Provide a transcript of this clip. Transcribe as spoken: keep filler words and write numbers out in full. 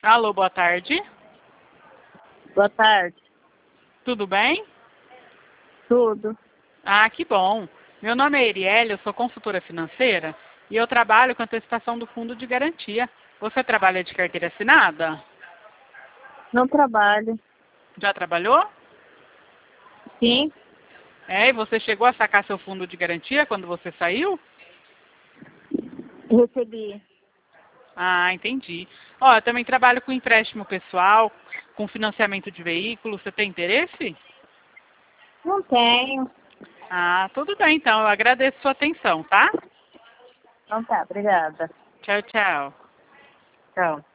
Alô, boa tarde. Boa tarde. Tudo bem? Tudo. Ah, que bom. Meu nome é Erielle, eu sou consultora financeira e eu trabalho com antecipação do fundo de garantia. Você trabalha de carteira assinada? Não trabalho. Já trabalhou? Sim, É, e você chegou a sacar seu fundo de garantia quando você saiu? recebi. Ah, entendi. Ó, eu também trabalho com empréstimo pessoal, com financiamento de veículos. Você tem interesse? Não tenho. Ah, tudo bem então. Eu agradeço sua atenção, tá? Não tá, obrigada. Tchau, tchau. Tchau.